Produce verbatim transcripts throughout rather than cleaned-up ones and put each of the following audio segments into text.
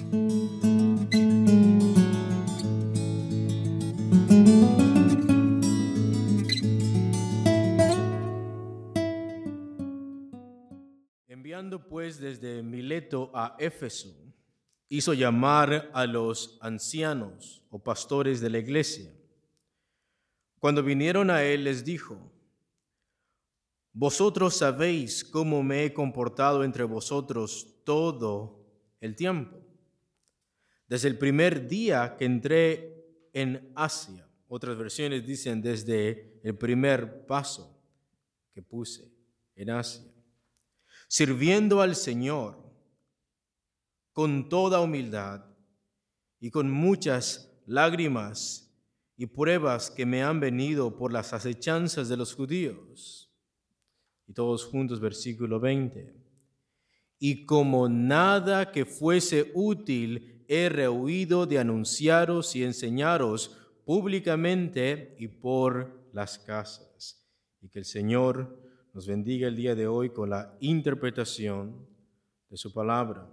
Enviando pues desde Mileto a Éfeso, hizo llamar a los ancianos o pastores de la iglesia. Cuando vinieron a él, les dijo: Vosotros sabéis cómo me he comportado entre vosotros todo el tiempo, desde el primer día que entré en Asia. Otras versiones dicen desde el primer paso que puse en Asia, sirviendo al Señor con toda humildad y con muchas lágrimas y pruebas que me han venido por las acechanzas de los judíos. Y todos juntos, versículo veinte. Y como nada que fuese útil, he rehuido de anunciaros y enseñaros públicamente y por las casas. Y que el Señor nos bendiga el día de hoy con la interpretación de su palabra.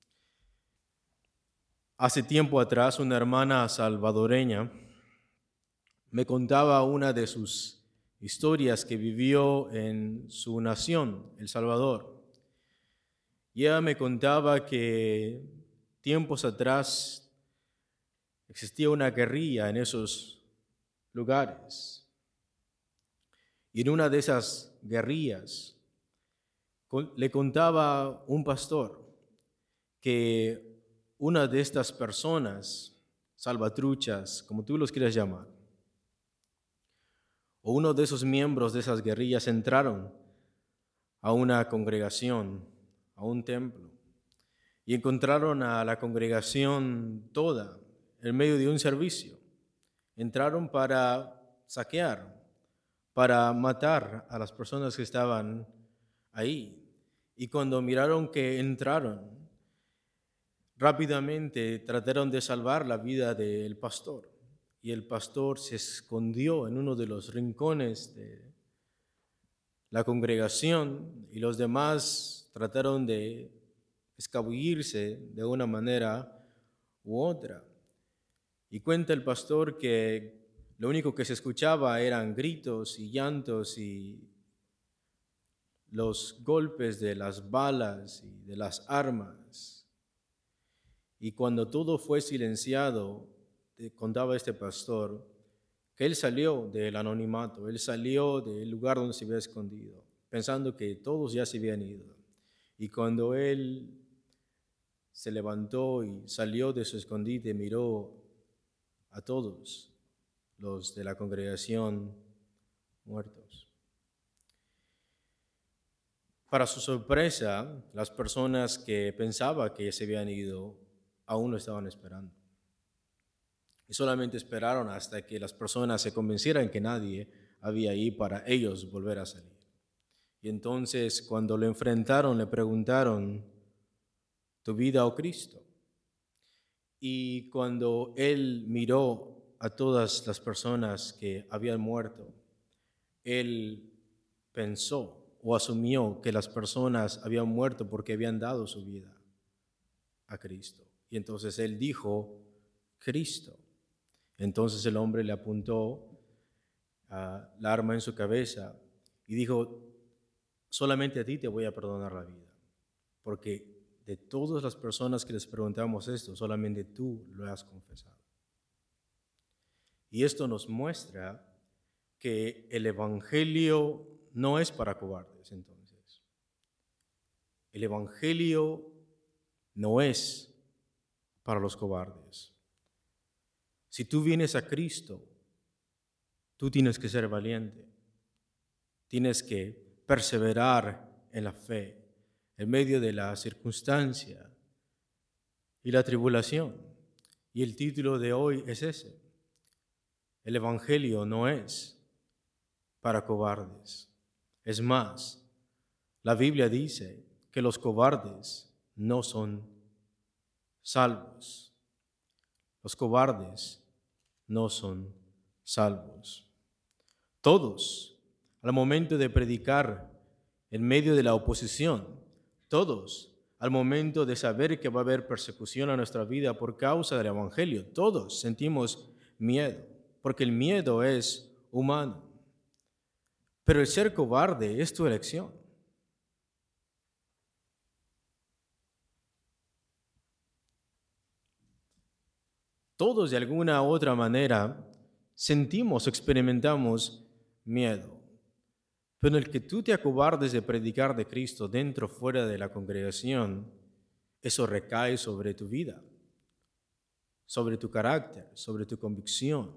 Hace tiempo atrás, una hermana salvadoreña me contaba una de sus historias que vivió en su nación, El Salvador. Y ella me contaba que tiempos atrás existía una guerrilla en esos lugares. Y en una de esas guerrillas le contaba un pastor que una de estas personas, salvatruchas, como tú los quieras llamar, o uno de esos miembros de esas guerrillas entraron a una congregación, a un templo, y encontraron a la congregación toda en medio de un servicio. Entraron para saquear, para matar a las personas que estaban ahí. Y cuando miraron que entraron, rápidamente trataron de salvar la vida del pastor. Y el pastor se escondió en uno de los rincones de la congregación y los demás trataron de escabullirse de una manera u otra. Y cuenta el pastor que lo único que se escuchaba eran gritos y llantos y los golpes de las balas y de las armas. Y cuando todo fue silenciado, contaba este pastor que él salió del anonimato, él salió del lugar donde se había escondido, pensando que todos ya se habían ido. Y cuando él se levantó y salió de su escondite, miró a todos los de la congregación muertos. Para su sorpresa, las personas que pensaba que se habían ido aún lo estaban esperando. Y solamente esperaron hasta que las personas se convencieran que nadie había ahí para ellos volver a salir. Y entonces, cuando lo enfrentaron, le preguntaron: ¿tu vida o Cristo? Y cuando él miró a todas las personas que habían muerto, él pensó o asumió que las personas habían muerto porque habían dado su vida a Cristo. Y entonces él dijo: Cristo. Entonces el hombre le apuntó uh, la arma en su cabeza y dijo: solamente a ti te voy a perdonar la vida, porque de todas las personas que les preguntamos esto, solamente tú lo has confesado. Y esto nos muestra que el evangelio no es para cobardes, entonces. El evangelio no es para los cobardes. Si tú vienes a Cristo, tú tienes que ser valiente. Tienes que perseverar en la fe, en medio de la circunstancia y la tribulación. Y el título de hoy es ese: el evangelio no es para cobardes. Es más, la Biblia dice que los cobardes no son salvos. Los cobardes no son salvos. Todos, al momento de predicar en medio de la oposición, todos, al momento de saber que va a haber persecución a nuestra vida por causa del Evangelio. Todos sentimos miedo, porque el miedo es humano. Pero el ser cobarde es tu elección. Todos de alguna u otra manera sentimos, experimentamos miedo. Pero el que tú te acobardes de predicar de Cristo dentro o fuera de la congregación, eso recae sobre tu vida, sobre tu carácter, sobre tu convicción.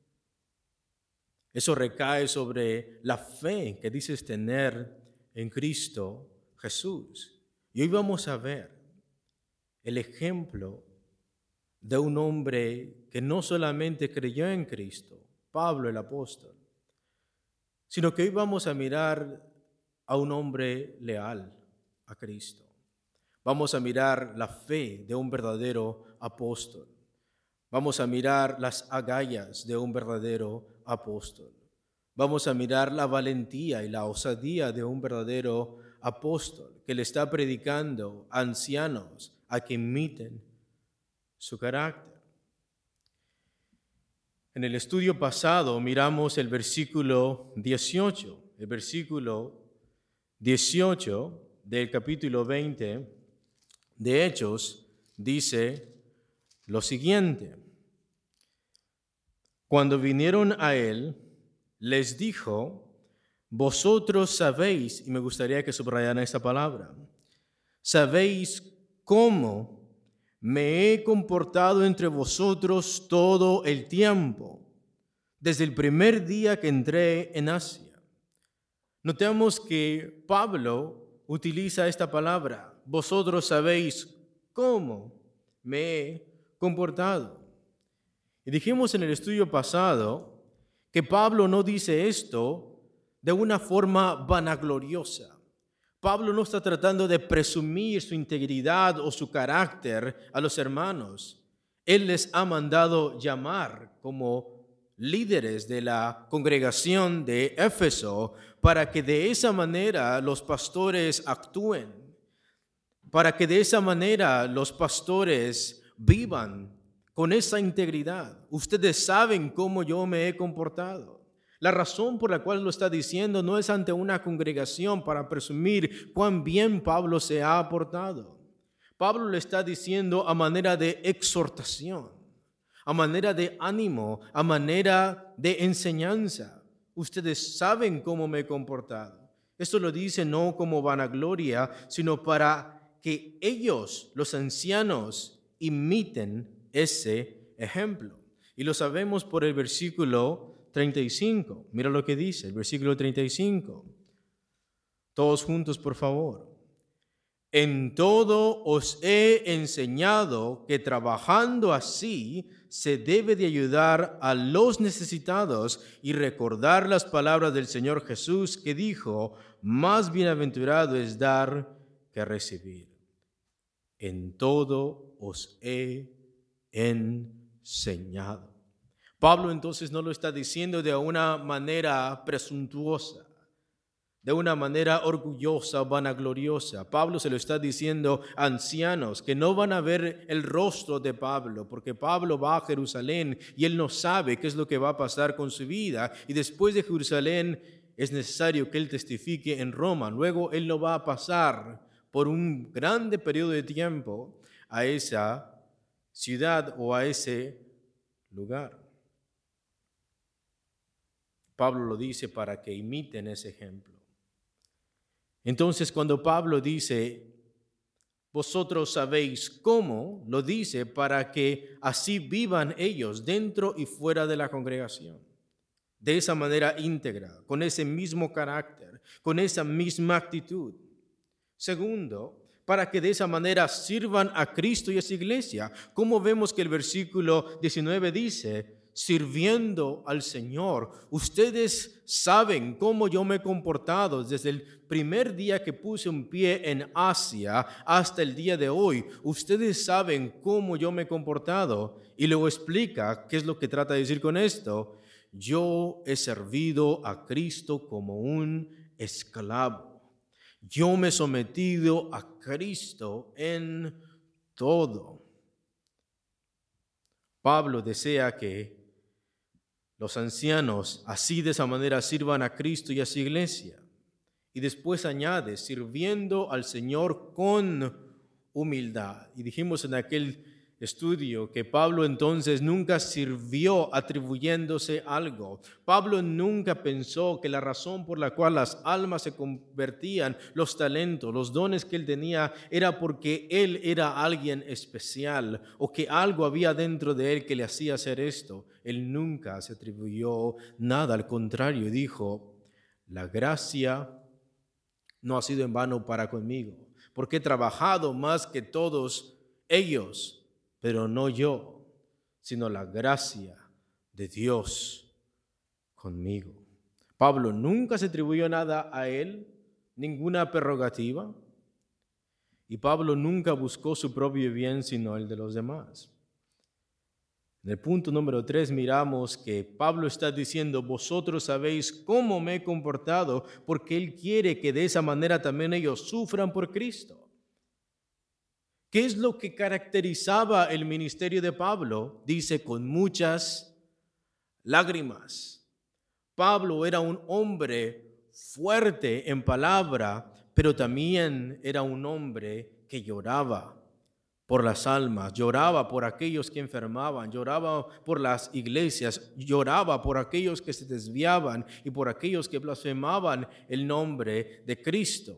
Eso recae sobre la fe que dices tener en Cristo Jesús. Y hoy vamos a ver el ejemplo de un hombre que no solamente creyó en Cristo, Pablo el apóstol, sino que hoy vamos a mirar a un hombre leal a Cristo. Vamos a mirar la fe de un verdadero apóstol. Vamos a mirar las agallas de un verdadero apóstol. Vamos a mirar la valentía y la osadía de un verdadero apóstol que le está predicando a ancianos a que imiten su carácter. En el estudio pasado miramos el versículo dieciocho. El versículo dieciocho del capítulo veinte de Hechos dice lo siguiente. Cuando vinieron a él, les dijo, vosotros sabéis, y me gustaría que subrayaran esta palabra, sabéis cómo me he comportado entre vosotros todo el tiempo, desde el primer día que entré en Asia. Notemos que Pablo utiliza esta palabra, vosotros sabéis cómo me he comportado. Y dijimos en el estudio pasado que Pablo no dice esto de una forma vanagloriosa. Pablo no está tratando de presumir su integridad o su carácter a los hermanos. Él les ha mandado llamar como líderes de la congregación de Éfeso para que de esa manera los pastores actúen, para que de esa manera los pastores vivan con esa integridad. Ustedes saben cómo yo me he comportado. La razón por la cual lo está diciendo no es ante una congregación para presumir cuán bien Pablo se ha portado. Pablo le está diciendo a manera de exhortación, a manera de ánimo, a manera de enseñanza. Ustedes saben cómo me he comportado. Esto lo dice no como vanagloria, sino para que ellos, los ancianos, imiten ese ejemplo. Y lo sabemos por el versículo treinta y cinco. Mira lo que dice el versículo treinta y cinco. Todos juntos, por favor. En todo os he enseñado que trabajando así se debe de ayudar a los necesitados y recordar las palabras del Señor Jesús que dijo, más bienaventurado es dar que recibir. En todo os he enseñado. Pablo entonces no lo está diciendo de una manera presuntuosa, de una manera orgullosa, vanagloriosa. Pablo se lo está diciendo a ancianos que no van a ver el rostro de Pablo, porque Pablo va a Jerusalén y él no sabe qué es lo que va a pasar con su vida. Y después de Jerusalén es necesario que él testifique en Roma. Luego él no va a pasar por un grande periodo de tiempo a esa ciudad o a ese lugar. Pablo lo dice para que imiten ese ejemplo. Entonces, cuando Pablo dice, vosotros sabéis cómo, lo dice para que así vivan ellos dentro y fuera de la congregación. De esa manera íntegra, con ese mismo carácter, con esa misma actitud. Segundo, para que de esa manera sirvan a Cristo y a su iglesia. Como vemos que el versículo diecinueve dice, sirviendo al Señor. Ustedes saben cómo yo me he comportado desde el primer día que puse un pie en Asia hasta el día de hoy. Ustedes saben cómo yo me he comportado. Y luego explica qué es lo que trata de decir con esto. Yo he servido a Cristo como un esclavo. Yo me he sometido a Cristo en todo. Pablo desea que los ancianos así de esa manera sirvan a Cristo y a su iglesia. Y después añade, sirviendo al Señor con humildad. Y dijimos en aquel estudio que Pablo entonces nunca sirvió atribuyéndose algo. Pablo nunca pensó que la razón por la cual las almas se convertían, los talentos, los dones que él tenía, era porque él era alguien especial o que algo había dentro de él que le hacía hacer esto. Él nunca se atribuyó nada, al contrario, dijo, la gracia no ha sido en vano para conmigo, porque he trabajado más que todos ellos, pero no yo, sino la gracia de Dios conmigo. Pablo nunca se atribuyó nada a él, ninguna prerrogativa, y Pablo nunca buscó su propio bien, sino el de los demás. En el punto número tres miramos que Pablo está diciendo, vosotros sabéis cómo me he comportado, porque él quiere que de esa manera también ellos sufran por Cristo. ¿Qué es lo que caracterizaba el ministerio de Pablo? Dice, con muchas lágrimas. Pablo era un hombre fuerte en palabra, pero también era un hombre que lloraba por las almas, lloraba por aquellos que enfermaban, lloraba por las iglesias, lloraba por aquellos que se desviaban y por aquellos que blasfemaban el nombre de Cristo.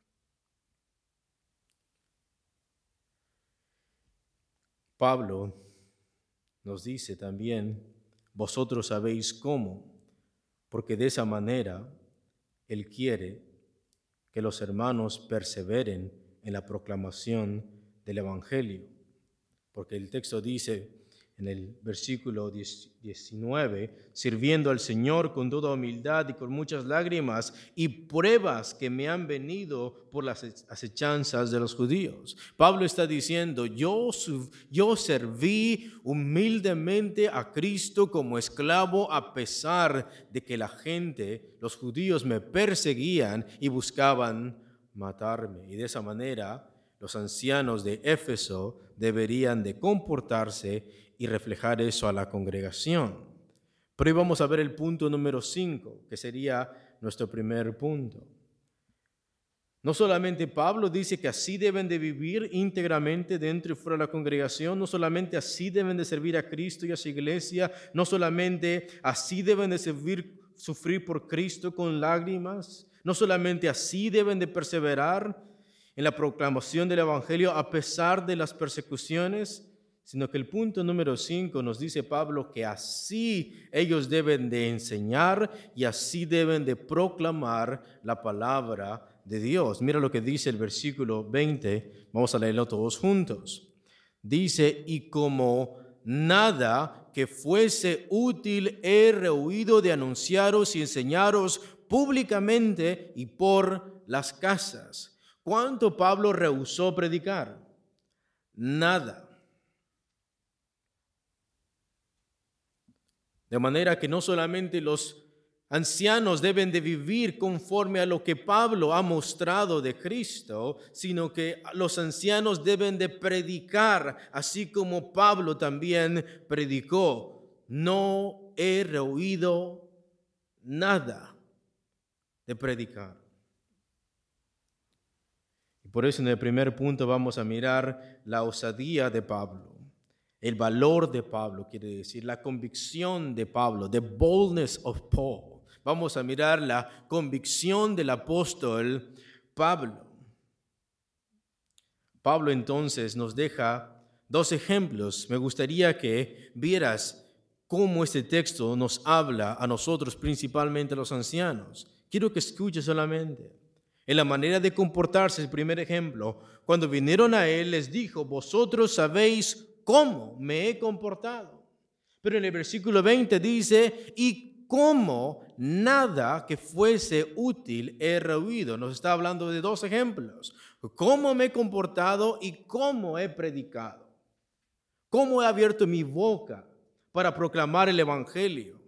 Pablo nos dice también, vosotros sabéis cómo, porque de esa manera él quiere que los hermanos perseveren en la proclamación del Evangelio. Porque el texto dice en el versículo diecinueve, sirviendo al Señor con toda humildad y con muchas lágrimas y pruebas que me han venido por las acechanzas de los judíos. Pablo está diciendo, yo, yo serví humildemente a Cristo como esclavo a pesar de que la gente, los judíos, me perseguían y buscaban matarme. Y de esa manera los ancianos de Éfeso deberían de comportarse y reflejar eso a la congregación. Pero hoy vamos a ver el punto número cinco, que sería nuestro primer punto. No solamente Pablo dice que así deben de vivir íntegramente dentro y fuera de la congregación, no solamente así deben de servir a Cristo y a su iglesia, no solamente así deben de servir, sufrir por Cristo con lágrimas, no solamente así deben de perseverar en la proclamación del Evangelio a pesar de las persecuciones, sino que el punto número cinco nos dice Pablo que así ellos deben de enseñar y así deben de proclamar la palabra de Dios. Mira lo que dice el versículo veinte, vamos a leerlo todos juntos. Dice, y como nada que fuese útil he rehuido de anunciaros y enseñaros públicamente y por las casas. ¿Cuánto Pablo rehusó predicar? Nada. De manera que no solamente los ancianos deben de vivir conforme a lo que Pablo ha mostrado de Cristo, sino que los ancianos deben de predicar, así como Pablo también predicó. No he rehuido nada de predicar. Y por eso en el primer punto vamos a mirar la osadía de Pablo. El valor de Pablo, quiere decir, la convicción de Pablo, the boldness of Paul. Vamos a mirar la convicción del apóstol Pablo. Pablo entonces nos deja dos ejemplos. Me gustaría que vieras cómo este texto nos habla a nosotros, principalmente a los ancianos. Quiero que escuches solamente. En la manera de comportarse, el primer ejemplo, cuando vinieron a él, les dijo, vosotros sabéis cómo me he comportado. Pero en el versículo veinte dice, y cómo nada que fuese útil he rehuido. Nos está hablando de dos ejemplos. Cómo me he comportado y cómo he predicado. Cómo he abierto mi boca para proclamar el Evangelio.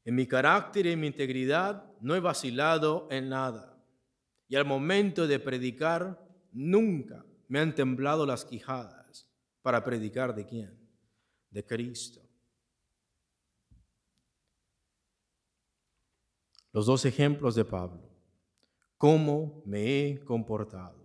En mi carácter y en mi integridad no he vacilado en nada. Y al momento de predicar, nunca me han temblado las quijadas para predicar ¿de quién? De Cristo. Los dos ejemplos de Pablo. ¿Cómo me he comportado?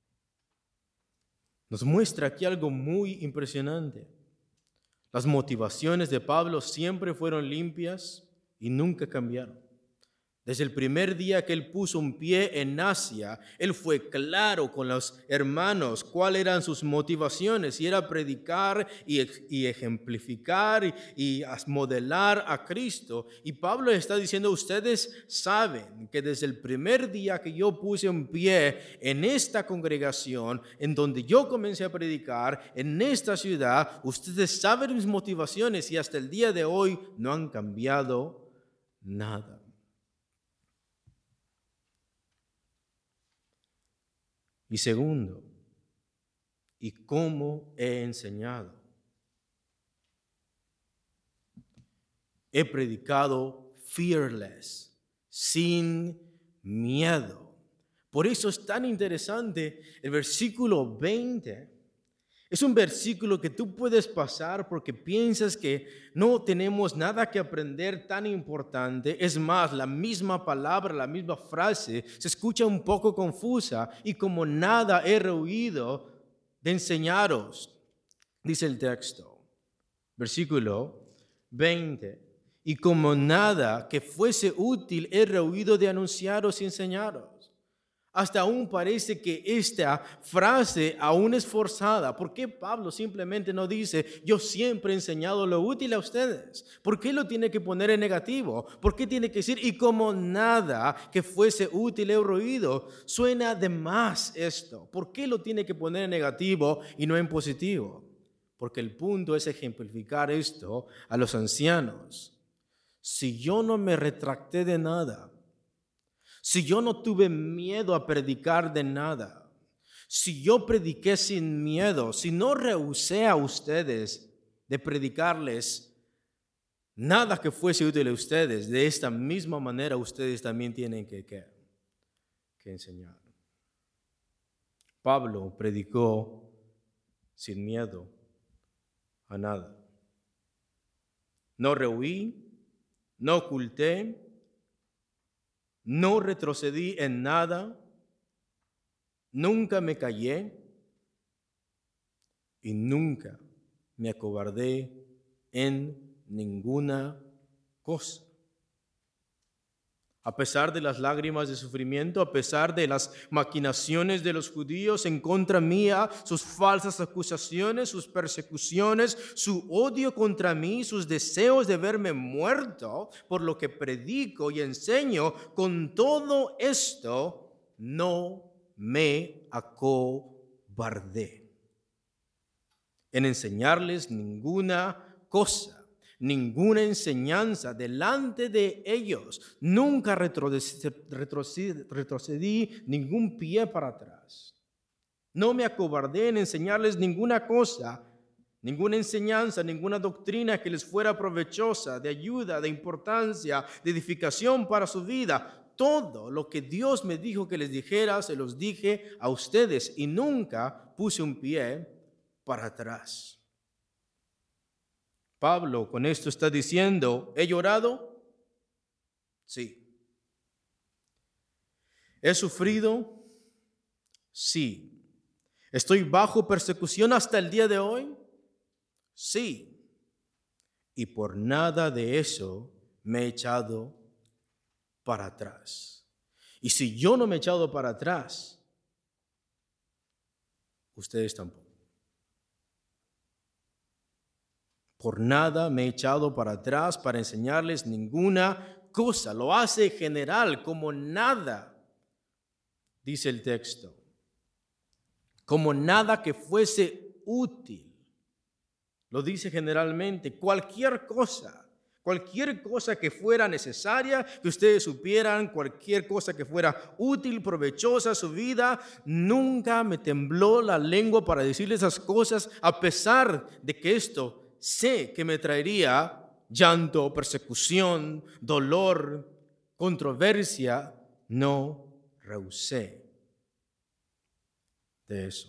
Nos muestra aquí algo muy impresionante. Las motivaciones de Pablo siempre fueron limpias y nunca cambiaron. Desde el primer día que él puso un pie en Asia, él fue claro con los hermanos cuáles eran sus motivaciones, y era predicar y, y ejemplificar y, y modelar a Cristo. Y Pablo está diciendo, ustedes saben que desde el primer día que yo puse un pie en esta congregación, en donde yo comencé a predicar, en esta ciudad, ustedes saben mis motivaciones y hasta el día de hoy no han cambiado nada. Y segundo, ¿y cómo he enseñado? He predicado fearless, sin miedo. Por eso es tan interesante el versículo veinte. Es un versículo que tú puedes pasar porque piensas que no tenemos nada que aprender tan importante. Es más, la misma palabra, la misma frase se escucha un poco confusa. Y como nada he rehuido de enseñaros, dice el texto, versículo veinte. Y como nada que fuese útil he rehuido de anunciaros y enseñaros. Hasta aún parece que esta frase aún es forzada. ¿Por qué Pablo simplemente no dice, yo siempre he enseñado lo útil a ustedes? ¿Por qué lo tiene que poner en negativo? ¿Por qué tiene que decir, y como nada que fuese útil he rehuido? Suena de más esto. ¿Por qué lo tiene que poner en negativo y no en positivo? Porque el punto es ejemplificar esto a los ancianos. Si yo no me retracté de nada, si yo no tuve miedo a predicar de nada, si yo prediqué sin miedo, si no rehusé a ustedes de predicarles nada que fuese útil a ustedes, de esta misma manera ustedes también tienen que, que, que enseñar. Pablo predicó sin miedo a nada. No rehuí, no oculté, no retrocedí en nada, nunca me callé y nunca me acobardé en ninguna cosa. A pesar de las lágrimas de sufrimiento, a pesar de las maquinaciones de los judíos en contra mía, sus falsas acusaciones, sus persecuciones, su odio contra mí, sus deseos de verme muerto por lo que predico y enseño, con todo esto no me acobardé en enseñarles ninguna cosa. Ninguna enseñanza delante de ellos. Nunca retrocedí, retrocedí, retrocedí ningún pie para atrás. No me acobardé en enseñarles ninguna cosa, ninguna enseñanza, ninguna doctrina que les fuera provechosa, de ayuda, de importancia, de edificación para su vida. Todo lo que Dios me dijo que les dijera, se los dije a ustedes y nunca puse un pie para atrás. Pablo con esto está diciendo, ¿he llorado? Sí. ¿He sufrido? Sí. ¿Estoy bajo persecución hasta el día de hoy? Sí. Y por nada de eso me he echado para atrás. Y si yo no me he echado para atrás, ustedes tampoco. Por nada me he echado para atrás para enseñarles ninguna cosa. Lo hace general, como nada, dice el texto. Como nada que fuese útil. Lo dice generalmente, cualquier cosa. Cualquier cosa que fuera necesaria, que ustedes supieran, cualquier cosa que fuera útil, provechosa a su vida, nunca me tembló la lengua para decirles esas cosas, a pesar de que esto sé que me traería llanto, persecución, dolor, controversia, no rehusé de eso.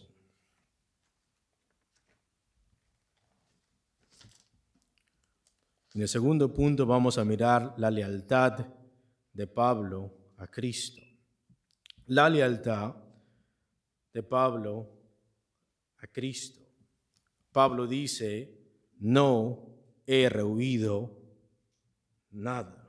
En el segundo punto vamos a mirar la lealtad de Pablo a Cristo. La lealtad de Pablo a Cristo. Pablo dice, no he rehuido nada.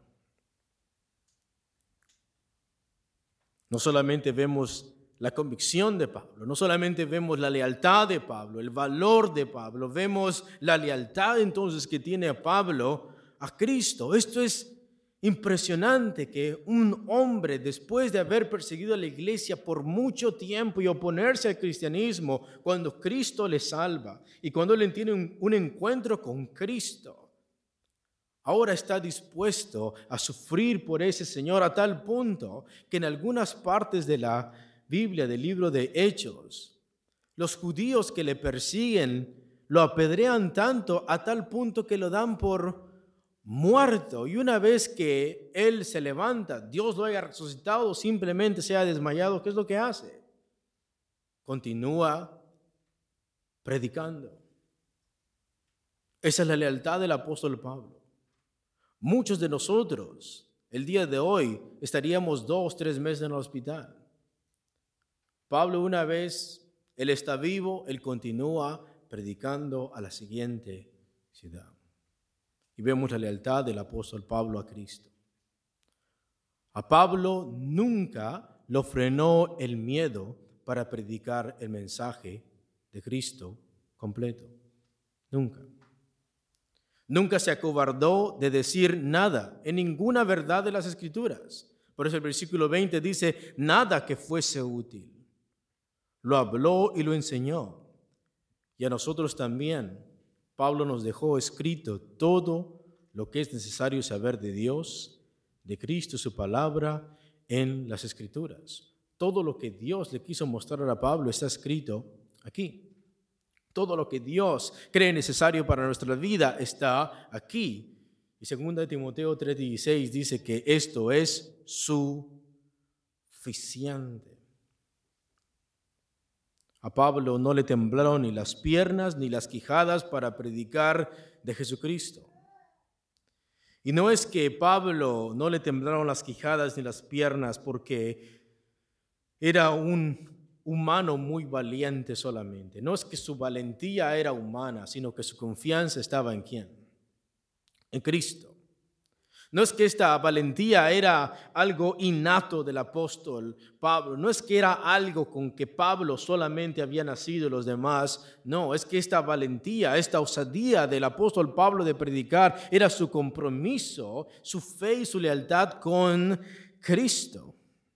No solamente vemos la convicción de Pablo, no solamente vemos la lealtad de Pablo, el valor de Pablo, vemos la lealtad entonces que tiene a Pablo a Cristo. Esto es impresionante, que un hombre, después de haber perseguido a la iglesia por mucho tiempo y oponerse al cristianismo, cuando Cristo le salva y cuando él tiene un, un encuentro con Cristo, ahora está dispuesto a sufrir por ese Señor a tal punto que en algunas partes de la Biblia, del libro de Hechos, los judíos que le persiguen lo apedrean tanto a tal punto que lo dan por muerto. Y una vez que él se levanta, Dios lo haya resucitado, simplemente se ha desmayado, ¿qué es lo que hace? Continúa predicando. Esa es la lealtad del apóstol Pablo. Muchos de nosotros, el día de hoy, estaríamos dos, tres meses en el hospital. Pablo, una vez él está vivo, él continúa predicando a la siguiente ciudad. Y vemos la lealtad del apóstol Pablo a Cristo. A Pablo nunca lo frenó el miedo para predicar el mensaje de Cristo completo. Nunca. Nunca se acobardó de decir nada en ninguna verdad de las Escrituras. Por eso el versículo veinte dice, nada que fuese útil. Lo habló y lo enseñó. Y a nosotros también, Pablo nos dejó escrito todo lo que es necesario saber de Dios, de Cristo, su palabra, en las Escrituras. Todo lo que Dios le quiso mostrar a Pablo está escrito aquí. Todo lo que Dios cree necesario para nuestra vida está aquí. Y segunda de Timoteo tres dieciséis dice que esto es suficiente. A Pablo no le temblaron ni las piernas ni las quijadas para predicar de Jesucristo. Y no es que Pablo no le temblaron las quijadas ni las piernas porque era un humano muy valiente solamente. No es que su valentía era humana, sino que su confianza estaba en ¿quién? En Cristo. No es que esta valentía era algo innato del apóstol Pablo. No es que era algo con que Pablo solamente había nacido y los demás. No, es que esta valentía, esta osadía del apóstol Pablo de predicar era su compromiso, su fe y su lealtad con Cristo.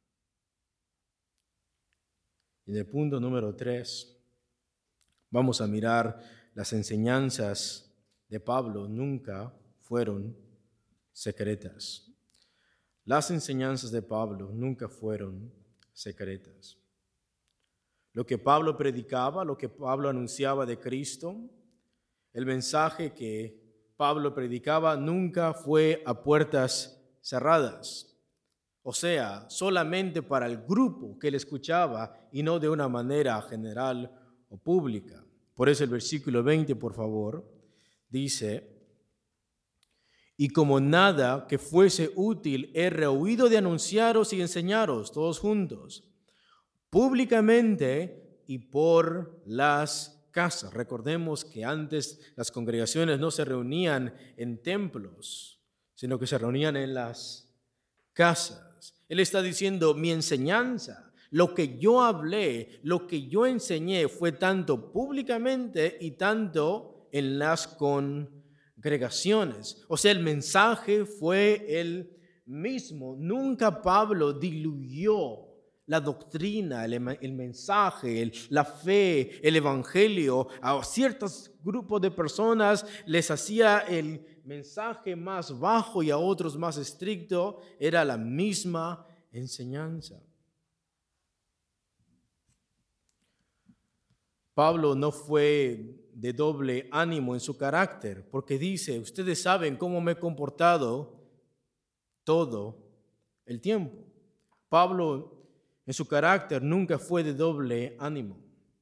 En el punto número tres, vamos a mirar las enseñanzas de Pablo nunca fueron secretas. Las enseñanzas de Pablo nunca fueron secretas. Lo que Pablo predicaba, lo que Pablo anunciaba de Cristo, el mensaje que Pablo predicaba nunca fue a puertas cerradas. O sea, solamente para el grupo que él escuchaba y no de una manera general o pública. Por eso el versículo veinte, por favor, dice, y como nada que fuese útil he rehuido de anunciaros y enseñaros todos juntos, públicamente y por las casas. Recordemos que antes las congregaciones no se reunían en templos, sino que se reunían en las casas. Él está diciendo, mi enseñanza, lo que yo hablé, lo que yo enseñé fue tanto públicamente y tanto en las congregaciones. O sea, el mensaje fue el mismo. Nunca Pablo diluyó la doctrina, el, el mensaje, el, la fe, el evangelio. A ciertos grupos de personas les hacía el mensaje más bajo y a otros más estricto. Era la misma enseñanza. Pablo no fue de doble ánimo en su carácter, porque dice, ustedes saben cómo me he comportado todo el tiempo. Pablo, en su carácter, nunca fue de doble ánimo.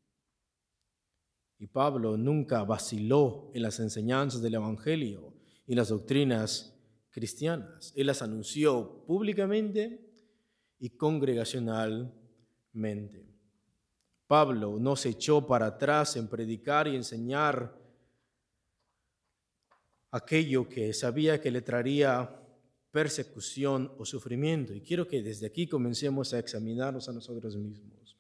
Y Pablo nunca vaciló en las enseñanzas del Evangelio y las doctrinas cristianas. Él las anunció públicamente y congregacionalmente. Pablo no se echó para atrás en predicar y enseñar aquello que sabía que le traería persecución o sufrimiento. Y quiero que desde aquí comencemos a examinarnos a nosotros mismos.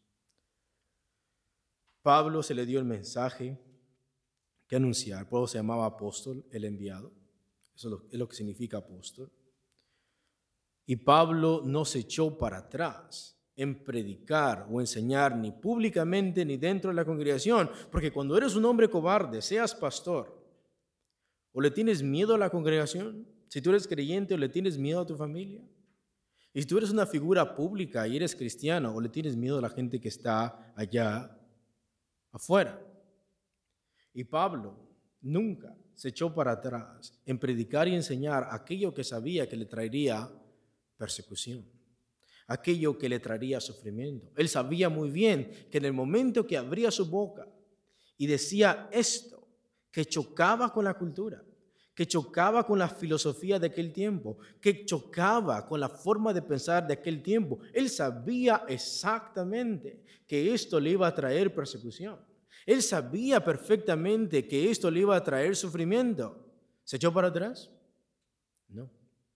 Pablo se le dio el mensaje que anunciar. Pablo se llamaba apóstol, el enviado. Eso es lo que significa apóstol. Y Pablo no se echó para atrás en predicar o enseñar ni públicamente ni dentro de la congregación. Porque cuando eres un hombre cobarde, seas pastor, o le tienes miedo a la congregación, si tú eres creyente o le tienes miedo a tu familia, y si tú eres una figura pública y eres cristiano o le tienes miedo a la gente que está allá afuera. Y Pablo nunca se echó para atrás en predicar y enseñar aquello que sabía que le traería persecución, aquello que le traería sufrimiento. Él sabía muy bien que en el momento que abría su boca y decía esto, que chocaba con la cultura, que chocaba con la filosofía de aquel tiempo, que chocaba con la forma de pensar de aquel tiempo, él sabía exactamente que esto le iba a traer persecución. Él sabía perfectamente que esto le iba a traer sufrimiento. ¿Se echó para atrás? No.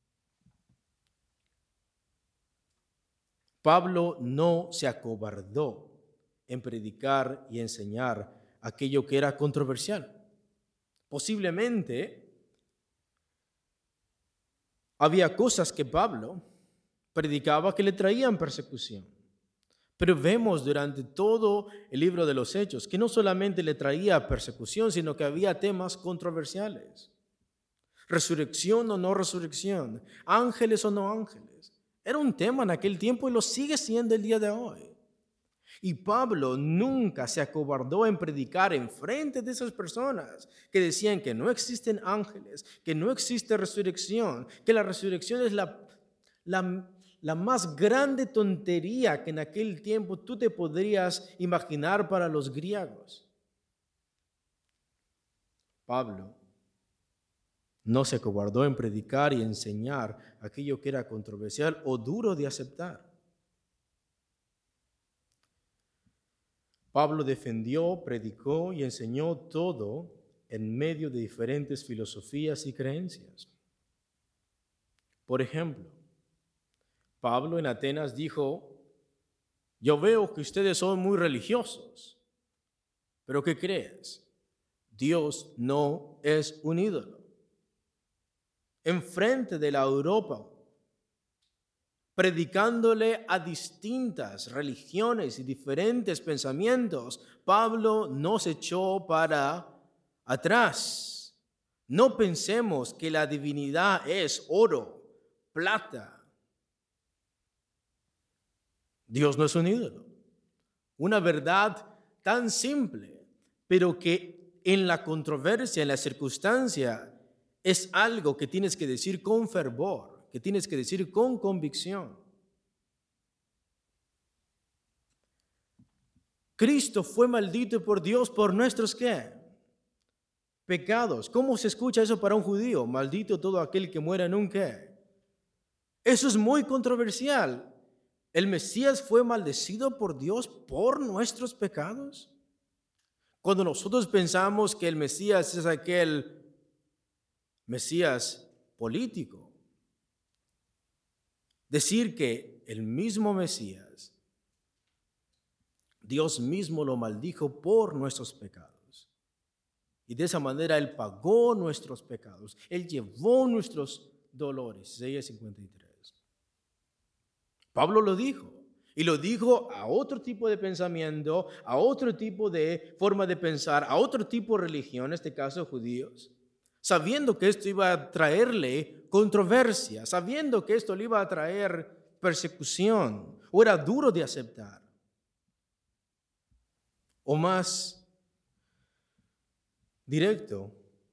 Pablo no se acobardó en predicar y enseñar aquello que era controversial. Posiblemente había cosas que Pablo predicaba que le traían persecución. Pero vemos durante todo el libro de los Hechos que no solamente le traía persecución, sino que había temas controversiales. Resurrección o no resurrección, ángeles o no ángeles. Era un tema en aquel tiempo y lo sigue siendo el día de hoy. Y Pablo nunca se acobardó en predicar en frente de esas personas que decían que no existen ángeles, que no existe resurrección, que la resurrección es la, la, la más grande tontería que en aquel tiempo tú te podrías imaginar para los griegos. Pablo no se acobardó en predicar y enseñar aquello que era controversial o duro de aceptar. Pablo defendió, predicó y enseñó todo en medio de diferentes filosofías y creencias. Por ejemplo, Pablo en Atenas dijo, yo veo que ustedes son muy religiosos, pero ¿qué crees? Dios no es un ídolo. Enfrente de la Europa, predicándole a distintas religiones y diferentes pensamientos, Pablo no se echó para atrás. No pensemos que la divinidad es oro, plata. Dios no es un ídolo. Una verdad tan simple, pero que en la controversia, en la circunstancia, es algo que tienes que decir con fervor, que tienes que decir con convicción. Cristo fue maldito por Dios por nuestros ¿qué? Pecados. ¿Cómo se escucha eso para un judío? Maldito todo aquel que muera en un ¿qué? Eso es muy controversial. ¿El Mesías fue maldecido por Dios por nuestros pecados? Cuando nosotros pensamos que el Mesías es aquel Mesías político, decir que el mismo Mesías, Dios mismo lo maldijo por nuestros pecados. Y de esa manera Él pagó nuestros pecados. Él llevó nuestros dolores. Isaías cincuenta y tres. Pablo lo dijo. Y lo dijo a otro tipo de pensamiento, a otro tipo de forma de pensar, a otro tipo de religión, en este caso judíos, sabiendo que esto iba a traerle controversia, sabiendo que esto le iba a traer persecución, o era duro de aceptar. O más, directo.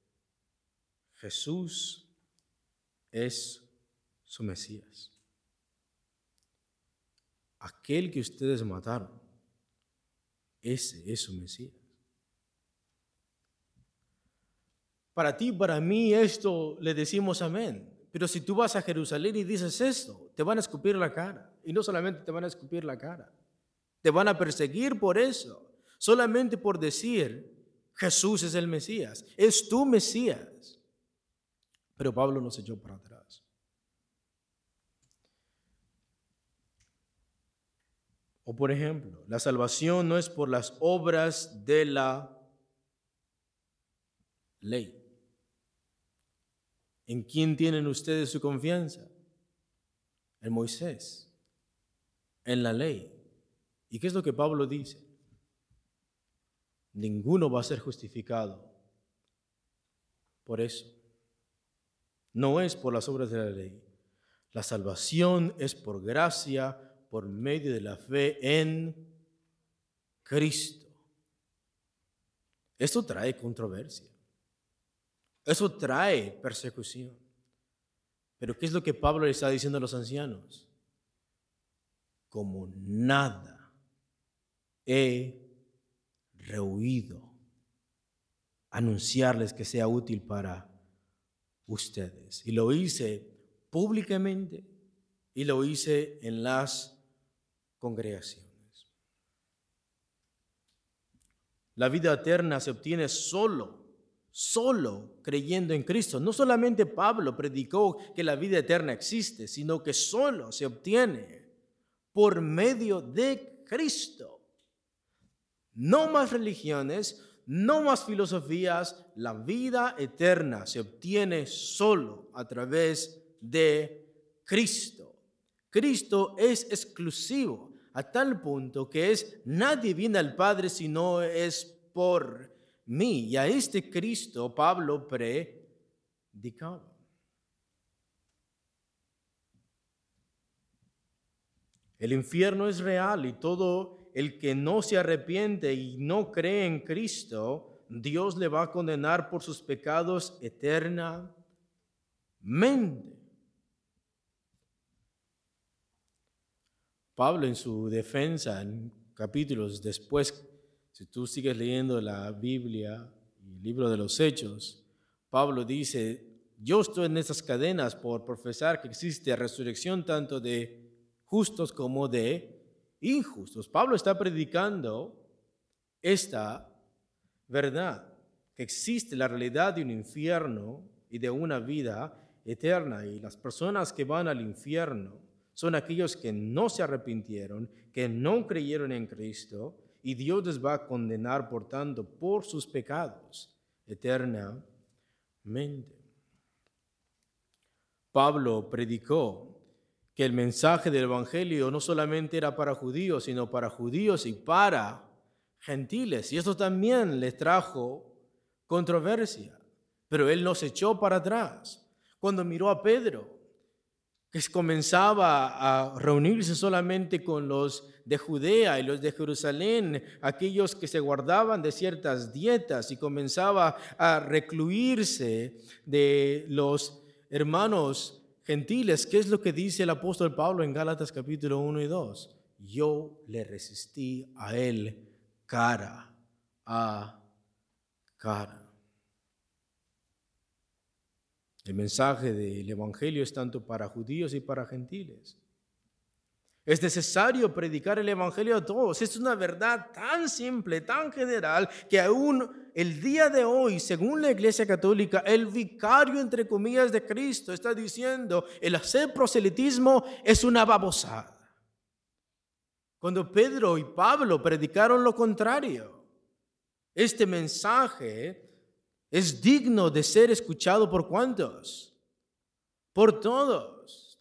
Jesús es su Mesías. Aquel que ustedes mataron, ese es su Mesías. Para ti, para mí, esto le decimos amén. Pero si tú vas a Jerusalén y dices esto, te van a escupir la cara. Y no solamente te van a escupir la cara, te van a perseguir por eso. Solamente por decir, Jesús es el Mesías, es tu Mesías. Pero Pablo nos echó para atrás. O por ejemplo, la salvación no es por las obras de la ley. ¿En quién tienen ustedes su confianza? En Moisés, en la ley. ¿Y qué es lo que Pablo dice? Ninguno va a ser justificado por eso. No es por las obras de la ley. La salvación es por gracia, por medio de la fe en Cristo. Esto trae controversia. Eso trae persecución. Pero ¿qué es lo que Pablo le está diciendo a los ancianos? Como nada he rehuido anunciarles que sea útil para ustedes. Y lo hice públicamente y lo hice en las congregaciones. La vida eterna se obtiene solo Solo creyendo en Cristo. No solamente Pablo predicó que la vida eterna existe, sino que solo se obtiene por medio de Cristo. No más religiones, no más filosofías. La vida eterna se obtiene solo a través de Cristo. Cristo es exclusivo a tal punto que es nadie viene al Padre si no es por mí. Y a este Cristo Pablo predicaba. El infierno es real y todo el que no se arrepiente y no cree en Cristo, Dios le va a condenar por sus pecados eternamente. Pablo en su defensa, en capítulos después, si tú sigues leyendo la Biblia y el libro de los Hechos, Pablo dice, yo estoy en estas cadenas por profesar que existe resurrección tanto de justos como de injustos. Pablo está predicando esta verdad, que existe la realidad de un infierno y de una vida eterna. Y las personas que van al infierno son aquellos que no se arrepintieron, que no creyeron en Cristo, y Dios les va a condenar, por tanto, por sus pecados eternamente. Pablo predicó que el mensaje del Evangelio no solamente era para judíos, sino para judíos y para gentiles. Y esto también les trajo controversia. Pero él no se echó para atrás. Cuando miró a Pedro, que comenzaba a reunirse solamente con los de Judea y los de Jerusalén, aquellos que se guardaban de ciertas dietas, y comenzaba a recluirse de los hermanos gentiles. ¿Qué es lo que dice el apóstol Pablo en Gálatas capítulo uno y dos? Yo le resistí a él cara a cara. El mensaje del Evangelio es tanto para judíos y para gentiles. Es necesario predicar el Evangelio a todos. Es una verdad tan simple, tan general, que aún el día de hoy, según la Iglesia Católica, el vicario, entre comillas, de Cristo está diciendo, el hacer proselitismo es una babosada. Cuando Pedro y Pablo predicaron lo contrario. Este mensaje es digno de ser escuchado por ¿cuántos? Por todos.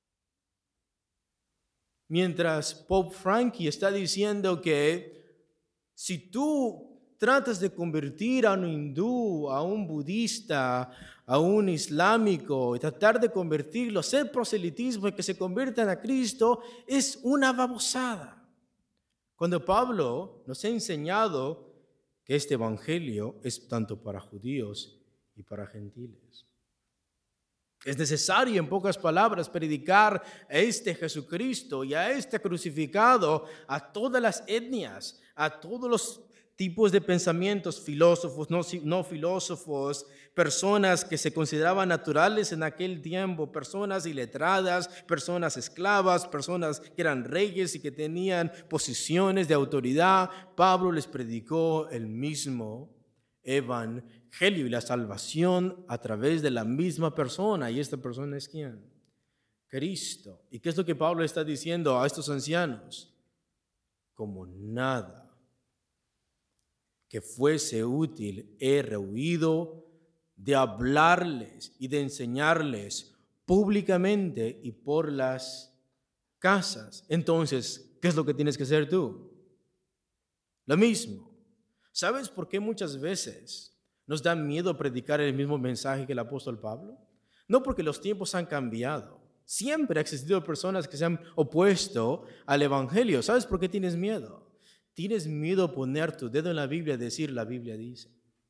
Mientras Pope Frankie está diciendo que si tú tratas de convertir a un hindú, a un budista, a un islámico, y tratar de convertirlo, hacer proselitismo y que se conviertan a Cristo, es una babosada. Cuando Pablo nos ha enseñado que este evangelio es tanto para judíos y para gentiles. Es necesario, en pocas palabras, predicar a este Jesucristo y a este crucificado a todas las etnias, a todos los tipos de pensamientos, filósofos, no, no filósofos, personas que se consideraban naturales en aquel tiempo, personas iletradas, personas esclavas, personas que eran reyes y que tenían posiciones de autoridad. Pablo les predicó el mismo evangelio y la salvación a través de la misma persona. ¿Y esta persona es quién? Cristo. ¿Y qué es lo que Pablo está diciendo a estos ancianos? Como nada que fuese útil he rehuido de hablarles y de enseñarles públicamente y por las casas. Entonces, ¿qué es lo que tienes que hacer tú? Lo mismo. ¿Sabes por qué muchas veces nos da miedo predicar el mismo mensaje que el apóstol Pablo? No porque los tiempos han cambiado. Siempre ha existido personas que se han opuesto al evangelio. ¿Sabes por qué tienes miedo? Tienes miedo a poner tu dedo en la Biblia y decir la Biblia dice.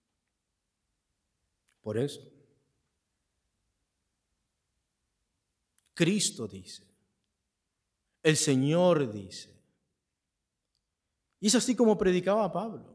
Por eso. Cristo dice. El Señor dice. Y es así como predicaba Pablo.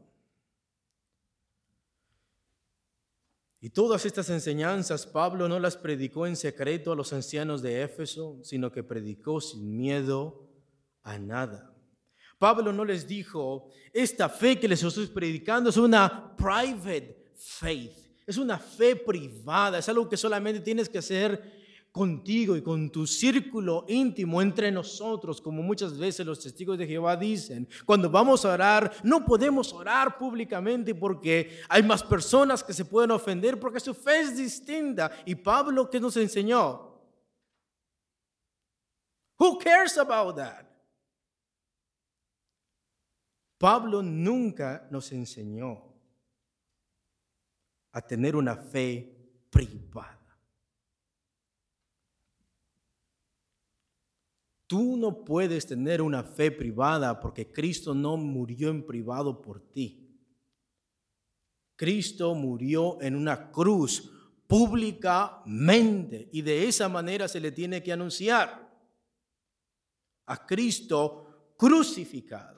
Y todas estas enseñanzas Pablo no las predicó en secreto a los ancianos de Éfeso, sino que predicó sin miedo a nada. Pablo no les dijo, esta fe que les estoy predicando es una private faith, es una fe privada, es algo que solamente tienes que hacer contigo y con tu círculo íntimo entre nosotros, como muchas veces los testigos de Jehová dicen. Cuando vamos a orar, no podemos orar públicamente porque hay más personas que se pueden ofender porque su fe es distinta. Y Pablo, ¿qué nos enseñó? Who cares about that? Pablo nunca nos enseñó a tener una fe privada. Tú no puedes tener una fe privada porque Cristo no murió en privado por ti. Cristo murió en una cruz públicamente y de esa manera se le tiene que anunciar a Cristo crucificado.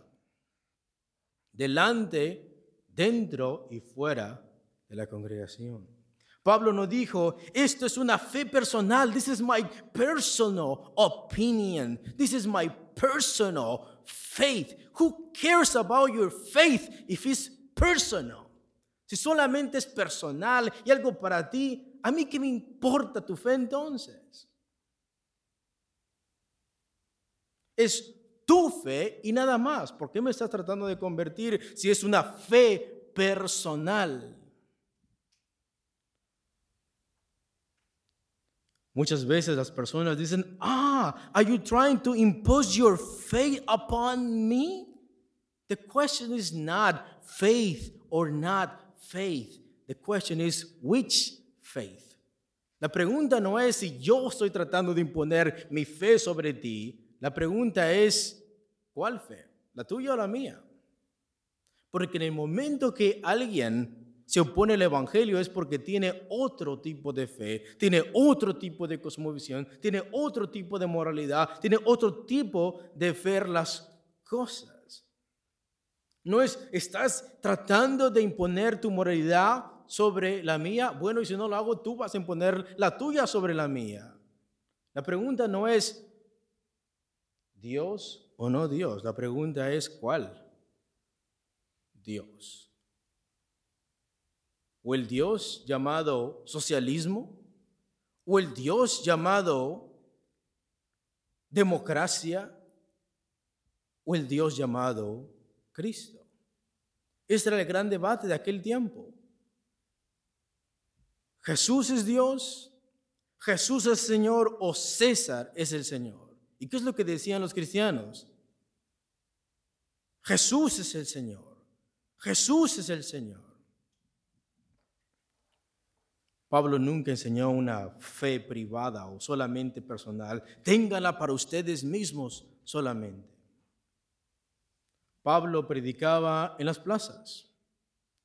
Delante, dentro y fuera de la congregación. Pablo no dijo, esto es una fe personal. This is my personal opinion. This is my personal faith. Who cares about your faith if it's personal? Si solamente es personal y algo para ti, ¿a mí qué me importa tu fe entonces? Es tu fe y nada más. ¿Por qué me estás tratando de convertir si es una fe personal? Muchas veces las personas dicen, ah, are you trying to impose your faith upon me? The question is not faith or not faith. The question is which faith. La pregunta no es si yo estoy tratando de imponer mi fe sobre ti. La pregunta es, ¿cuál fe? ¿La tuya o la mía? Porque en el momento que alguien se opone al evangelio es porque tiene otro tipo de fe, tiene otro tipo de cosmovisión, tiene otro tipo de moralidad, tiene otro tipo de ver las cosas. No es, ¿estás tratando de imponer tu moralidad sobre la mía? Bueno, y si no lo hago, tú vas a imponer la tuya sobre la mía. La pregunta no es ¿Dios o no Dios? La pregunta es ¿cuál? Dios. ¿O el Dios llamado socialismo? ¿O el Dios llamado democracia? ¿O el Dios llamado Cristo? Este era el gran debate de aquel tiempo. ¿Jesús es Dios? ¿Jesús es Señor o César es el Señor? ¿Y qué es lo que decían los cristianos? Jesús es el Señor. Jesús es el Señor. Pablo nunca enseñó una fe privada o solamente personal. Ténganla para ustedes mismos solamente. Pablo predicaba en las plazas.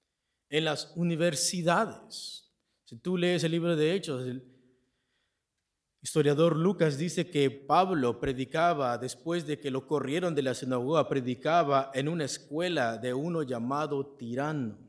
en las universidades. Si tú lees el libro de Hechos, el historiador Lucas dice que Pablo predicaba, después de que lo corrieron de la sinagoga, predicaba en una escuela de uno llamado Tirano.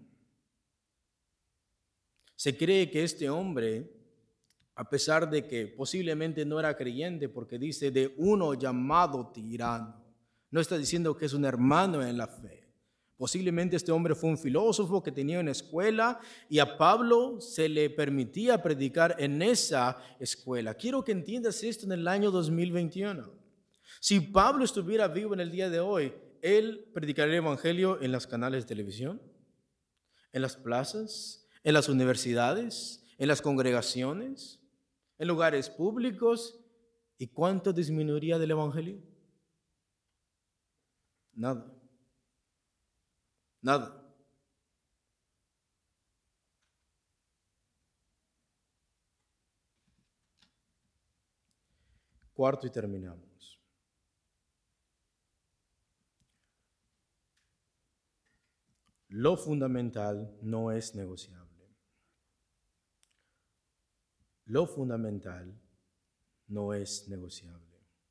Se cree que este hombre, a pesar de que posiblemente no era creyente, porque dice de uno llamado Tirano, no está diciendo que es un hermano en la fe. Posiblemente este hombre fue un filósofo que tenía una escuela y a Pablo se le permitía predicar en esa escuela. Quiero que entiendas esto en el año dos mil veintiuno. Si Pablo estuviera vivo en el día de hoy, él predicaría el evangelio en los canales de televisión, en las plazas, en las universidades, en las congregaciones, en lugares públicos. ¿Y cuánto disminuiría del evangelio? Nada. Nada. Cuarto y terminamos. Lo fundamental no es negociable. Lo fundamental no es negociable.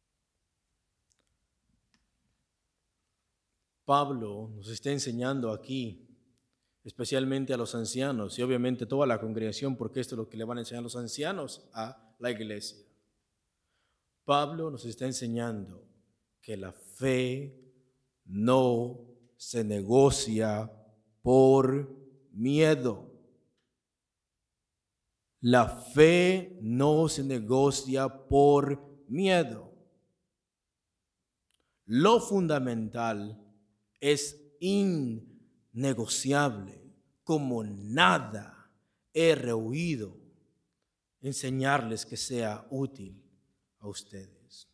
Pablo nos está enseñando aquí, especialmente a los ancianos y obviamente toda la congregación, porque esto es lo que le van a enseñar los ancianos a la iglesia. Pablo nos está enseñando que la fe no se negocia por miedo. La fe no se negocia por miedo. Lo fundamental es innegociable, como nada he rehuido enseñarles que sea útil a ustedes.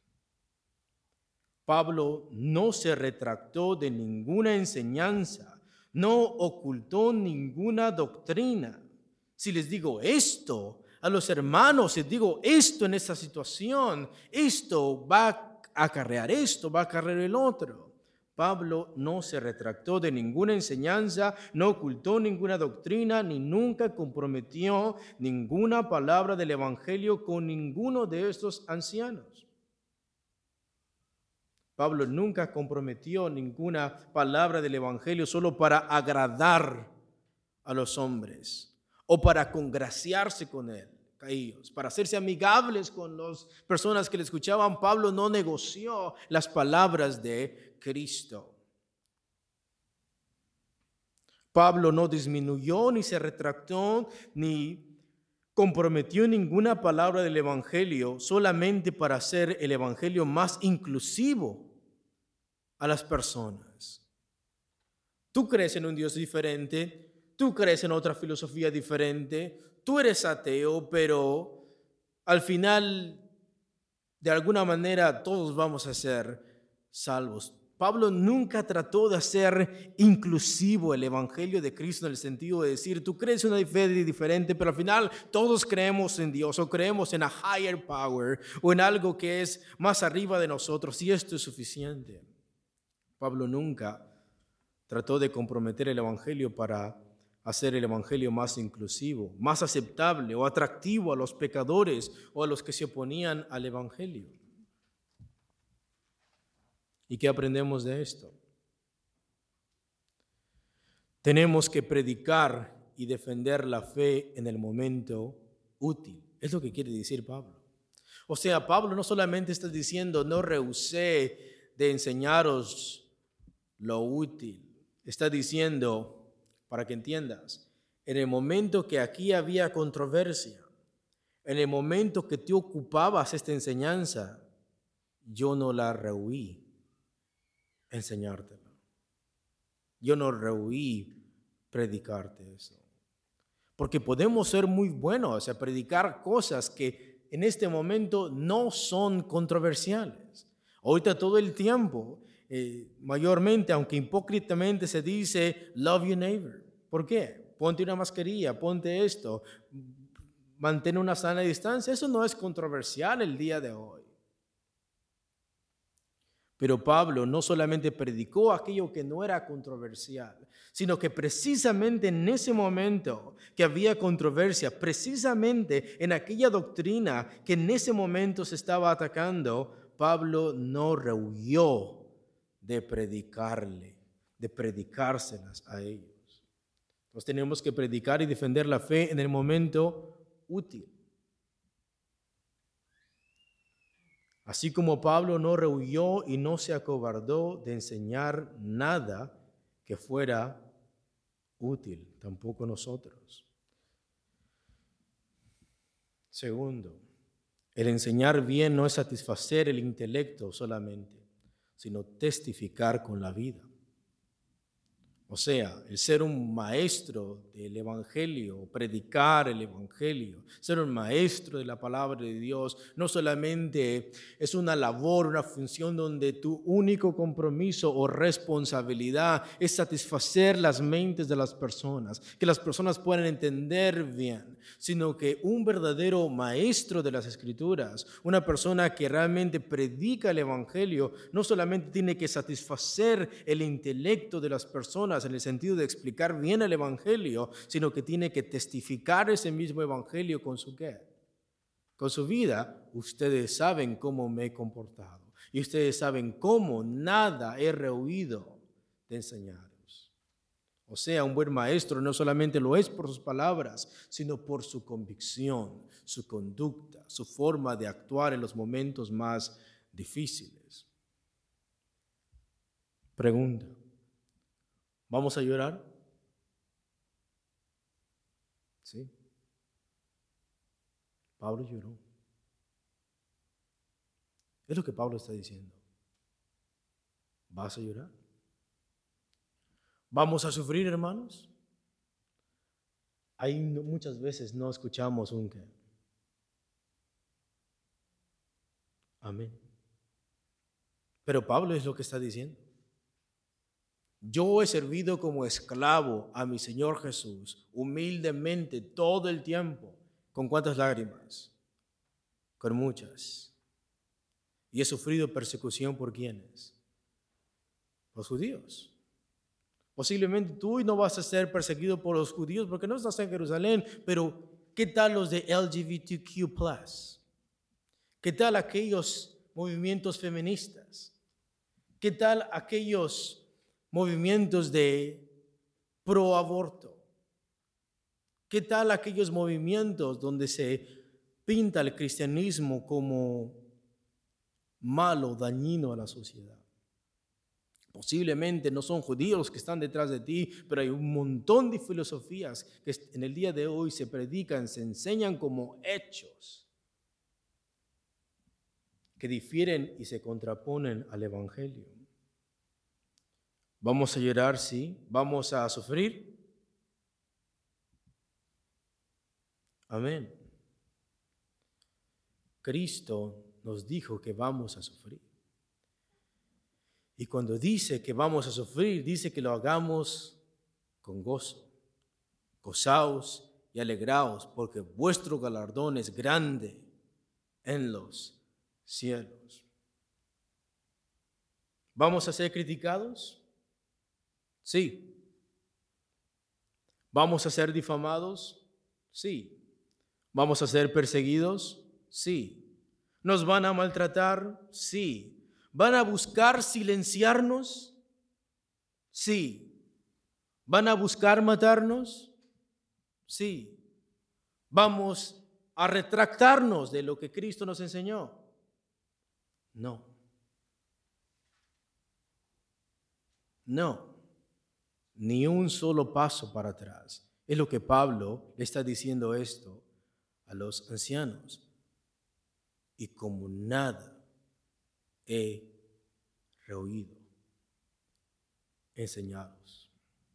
Pablo no se retractó de ninguna enseñanza, no ocultó ninguna doctrina. Si les digo esto a los hermanos, les digo esto en esta situación, esto va a acarrear esto, va a acarrear el otro. Pablo no se retractó de ninguna enseñanza, no ocultó ninguna doctrina, ni nunca comprometió ninguna palabra del evangelio con ninguno de estos ancianos. Pablo nunca comprometió ninguna palabra del evangelio solo para agradar a los hombres o para congraciarse con él, ellos, para hacerse amigables con las personas que le escuchaban. Pablo no negoció las palabras de Cristo. Pablo no disminuyó, ni se retractó, ni comprometió ninguna palabra del evangelio solamente para hacer el evangelio más inclusivo a las personas. Tú crees en un Dios diferente, tú crees en otra filosofía diferente, tú eres ateo, pero al final, de alguna manera, todos vamos a ser salvos. Pablo nunca trató de hacer inclusivo el evangelio de Cristo en el sentido de decir, tú crees una fe diferente, pero al final todos creemos en Dios o creemos en a higher power o en algo que es más arriba de nosotros y esto es suficiente. Pablo nunca trató de comprometer el evangelio para hacer el evangelio más inclusivo, más aceptable o atractivo a los pecadores o a los que se oponían al evangelio. ¿Y qué aprendemos de esto? Tenemos que predicar y defender la fe en el momento útil. Es lo que quiere decir Pablo. O sea, Pablo no solamente está diciendo, no rehusé de enseñaros lo útil. Está diciendo, para que entiendas, en el momento que aquí había controversia, en el momento que tú ocupabas esta enseñanza, yo no la rehuí enseñártela. Yo no rehuí predicarte eso. Porque podemos ser muy buenos a predicar cosas que en este momento no son controversiales. Ahorita todo el tiempo, eh, mayormente, aunque hipócritamente se dice, love your neighbor. ¿Por qué? Ponte una mascarilla, ponte esto, mantén una sana distancia. Eso no es controversial el día de hoy. Pero Pablo no solamente predicó aquello que no era controversial, sino que precisamente en ese momento que había controversia, precisamente en aquella doctrina que en ese momento se estaba atacando, Pablo no rehuyó de predicarle, de predicárselas a ellos. Entonces tenemos que predicar y defender la fe en el momento útil. Así como Pablo no rehuyó y no se acobardó de enseñar nada que fuera útil, tampoco nosotros. Segundo, el enseñar bien no es satisfacer el intelecto solamente, sino testificar con la vida. O sea, el ser un maestro del Evangelio, predicar el Evangelio, ser un maestro de la palabra de Dios, no solamente es una labor, una función donde tu único compromiso o responsabilidad es satisfacer las mentes de las personas, que las personas puedan entender bien, sino que un verdadero maestro de las Escrituras, una persona que realmente predica el Evangelio, no solamente tiene que satisfacer el intelecto de las personas, en el sentido de explicar bien el Evangelio, sino que tiene que testificar ese mismo Evangelio con su qué, con su vida. Ustedes saben cómo me he comportado y ustedes saben cómo nada he rehuido de enseñaros. O sea, un buen maestro no solamente lo es por sus palabras, sino por su convicción, su conducta, su forma de actuar en los momentos más difíciles. Pregunta: ¿vamos a llorar? Sí. Pablo lloró. Es lo que Pablo está diciendo. ¿Vas a llorar? ¿Vamos a sufrir, hermanos? Ahí muchas veces no escuchamos un qué. Amén. Pero Pablo es lo que está diciendo. Yo he servido como esclavo a mi Señor Jesús, humildemente todo el tiempo. ¿Con cuántas lágrimas? Con muchas. Y he sufrido persecución por ¿quiénes? Los judíos. Posiblemente tú no vas a ser perseguido por los judíos porque no estás en Jerusalén, pero ¿qué tal los de L G B T Q plus? ¿Qué tal aquellos movimientos feministas? ¿Qué tal aquellos movimientos de pro aborto? ¿Qué tal aquellos movimientos donde se pinta el cristianismo como malo, dañino a la sociedad? Posiblemente no son judíos que están detrás de ti, pero hay un montón de filosofías que en el día de hoy se predican, se enseñan como hechos que difieren y se contraponen al Evangelio. ¿Vamos a llorar? Sí. ¿Vamos a sufrir? Amén. Cristo nos dijo que vamos a sufrir. Y cuando dice que vamos a sufrir, dice que lo hagamos con gozo. Gozaos y alegraos, porque vuestro galardón es grande en los cielos. ¿Vamos a ser criticados? Sí. ¿Vamos a ser difamados? Sí. ¿Vamos a ser perseguidos? Sí. ¿Nos van a maltratar? Sí. ¿Van a buscar silenciarnos? Sí. ¿Van a buscar matarnos? Sí. ¿Vamos a retractarnos de lo que Cristo nos enseñó? No. No. Ni un solo paso para atrás. Es lo que Pablo le está diciendo esto a los ancianos. Y como nada he rehuido enseñaros.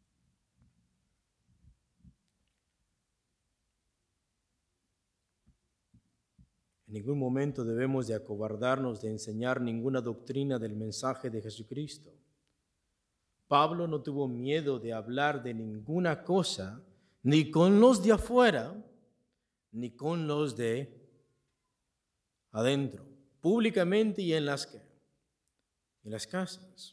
En ningún momento debemos de acobardarnos de enseñar ninguna doctrina del mensaje de Jesucristo. Pablo no tuvo miedo de hablar de ninguna cosa, ni con los de afuera, ni con los de adentro, públicamente y en las que en las casas.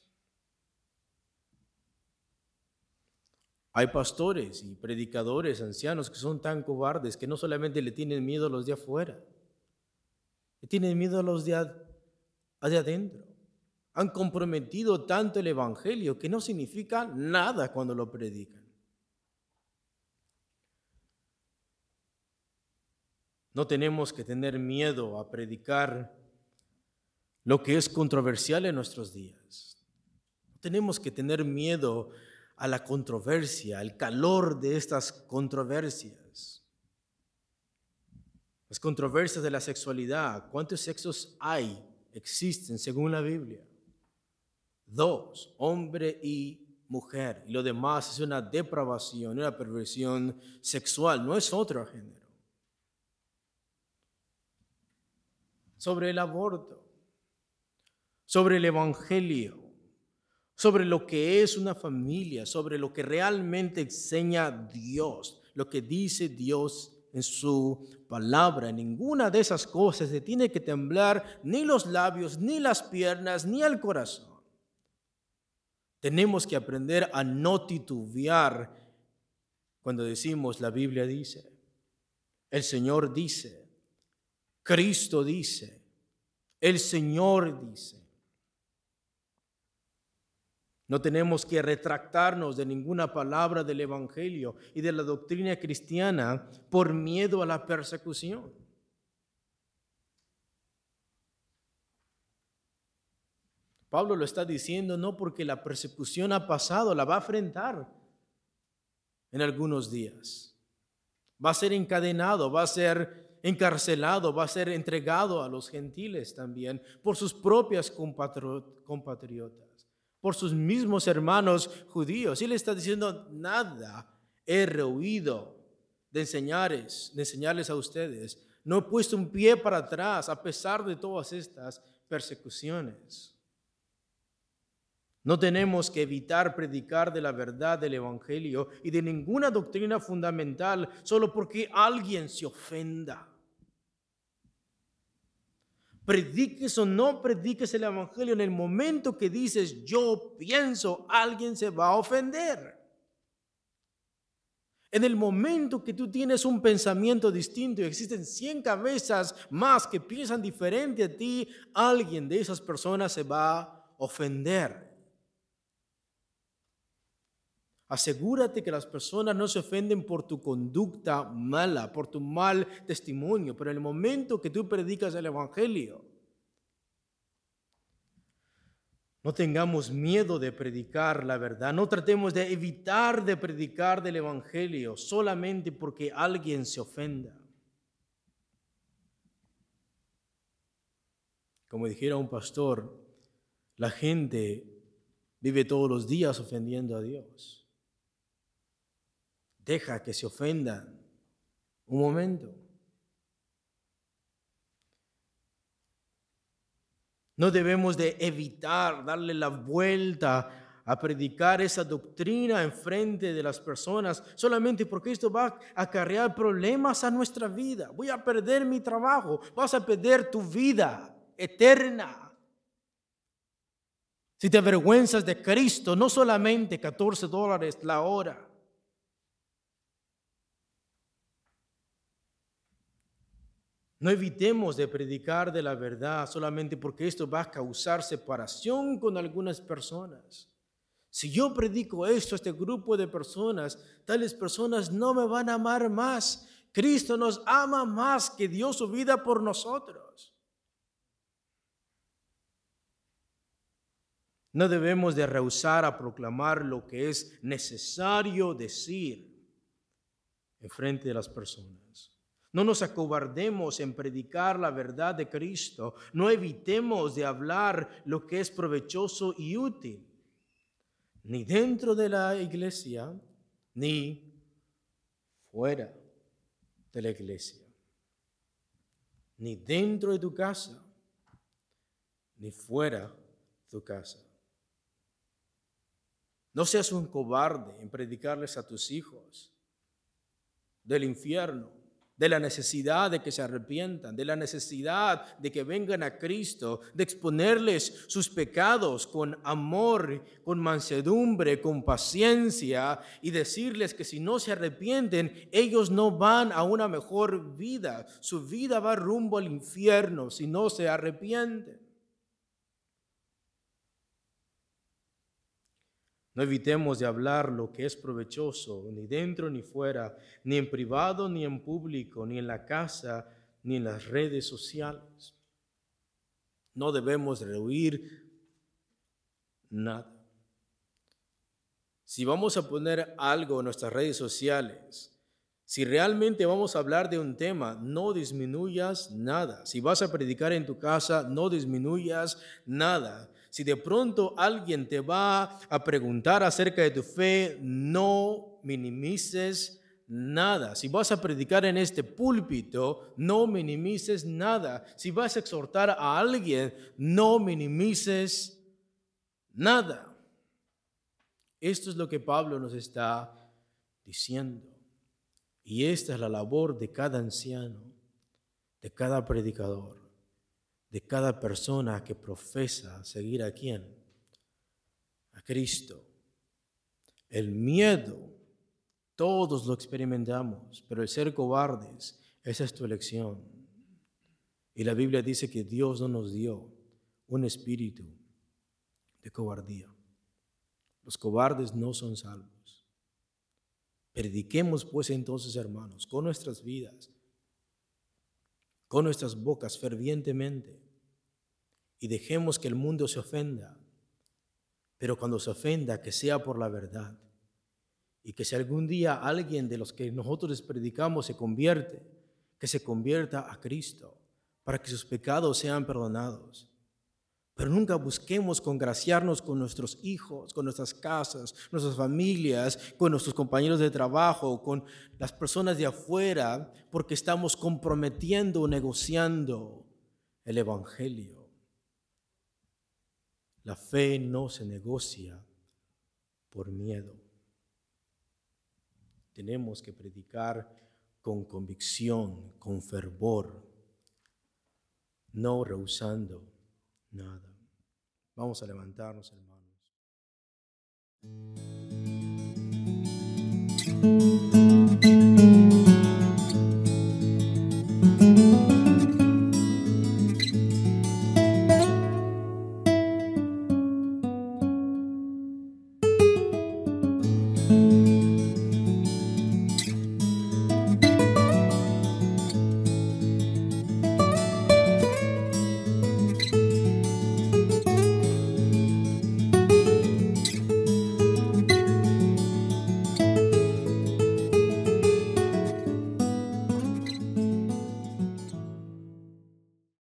Hay pastores y predicadores ancianos que son tan cobardes que no solamente le tienen miedo a los de afuera, le tienen miedo a los de, ad, a de adentro. Han comprometido tanto el evangelio que no significa nada cuando lo predican. No tenemos que tener miedo a predicar lo que es controversial en nuestros días. No tenemos que tener miedo a la controversia, al calor de estas controversias. Las controversias de la sexualidad. ¿Cuántos sexos hay? Existen según la Biblia. Dos, hombre y mujer. Y lo demás es una depravación, una perversión sexual. No es otro género. Sobre el aborto, sobre el evangelio, sobre lo que es una familia, sobre lo que realmente enseña Dios, lo que dice Dios en su palabra. Ninguna de esas cosas se tiene que temblar ni los labios, ni las piernas, ni el corazón. Tenemos que aprender a no titubear cuando decimos la Biblia dice, el Señor dice, Cristo dice, el Señor dice. No tenemos que retractarnos de ninguna palabra del Evangelio y de la doctrina cristiana por miedo a la persecución. Pablo lo está diciendo no porque la persecución ha pasado, la va a enfrentar en algunos días. Va a ser encadenado, va a ser encarcelado, va a ser entregado a los gentiles también por sus propias compatriotas, por sus mismos hermanos judíos. Y él está diciendo, nada he rehuido de enseñarles, de enseñarles a ustedes. No he puesto un pie para atrás a pesar de todas estas persecuciones. No tenemos que evitar predicar de la verdad del Evangelio y de ninguna doctrina fundamental solo porque alguien se ofenda. Prediques o no prediques el Evangelio, en el momento que dices yo pienso, alguien se va a ofender. En el momento que tú tienes un pensamiento distinto y existen cien cabezas más que piensan diferente a ti, alguien de esas personas se va a ofender. Asegúrate que las personas no se ofenden por tu conducta mala, por tu mal testimonio, pero en el momento que tú predicas el Evangelio, no tengamos miedo de predicar la verdad, no tratemos de evitar de predicar del Evangelio solamente porque alguien se ofenda. Como dijera un pastor, la gente vive todos los días ofendiendo a Dios. Deja que se ofendan un momento. No debemos de evitar darle la vuelta a predicar esa doctrina en frente de las personas solamente porque esto va a acarrear problemas a nuestra vida. Voy a perder mi trabajo, vas a perder tu vida eterna. Si te avergüenzas de Cristo, no solamente catorce dólares la hora. No evitemos de predicar de la verdad solamente porque esto va a causar separación con algunas personas. Si yo predico esto a este grupo de personas, tales personas no me van a amar más. Cristo nos ama más, que dio su vida por nosotros. No debemos de rehusar a proclamar lo que es necesario decir en frente de las personas. No nos acobardemos en predicar la verdad de Cristo. No evitemos de hablar lo que es provechoso y útil, ni dentro de la iglesia, ni fuera de la iglesia. Ni dentro de tu casa, ni fuera de tu casa. No seas un cobarde en predicarles a tus hijos del infierno. de la necesidad de que se arrepientan, de la necesidad de que vengan a Cristo, de exponerles sus pecados con amor, con mansedumbre, con paciencia, y decirles que si no se arrepienten, ellos no van a una mejor vida. Su vida va rumbo al infierno si no se arrepienten. No evitemos de hablar lo que es provechoso, ni dentro ni fuera, ni en privado ni en público, ni en la casa, ni en las redes sociales. No debemos rehuir nada. Si vamos a poner algo en nuestras redes sociales, si realmente vamos a hablar de un tema, no disminuyas nada. Si vas a predicar en tu casa, no disminuyas nada. Si de pronto alguien te va a preguntar acerca de tu fe, no minimices nada. Si vas a predicar en este púlpito, no minimices nada. Si vas a exhortar a alguien, no minimices nada. Esto es lo que Pablo nos está diciendo. Y esta es la labor de cada anciano, de cada predicador, de cada persona que profesa seguir a quién, a Cristo. El miedo, todos lo experimentamos, pero el ser cobardes, esa es tu elección. Y la Biblia dice que Dios no nos dio un espíritu de cobardía. Los cobardes no son salvos. Prediquemos pues entonces, hermanos, con nuestras vidas, con nuestras bocas fervientemente, y dejemos que el mundo se ofenda, pero cuando se ofenda, que sea por la verdad, y que si algún día alguien de los que nosotros les predicamos se convierte, que se convierta a Cristo, para que sus pecados sean perdonados. Pero nunca busquemos congraciarnos con nuestros hijos, con nuestras casas, nuestras familias, con nuestros compañeros de trabajo, con las personas de afuera, porque estamos comprometiendo o negociando el Evangelio. La fe no se negocia por miedo. Tenemos que predicar con convicción, con fervor, no rehusando nada. Vamos a levantarnos, hermanos.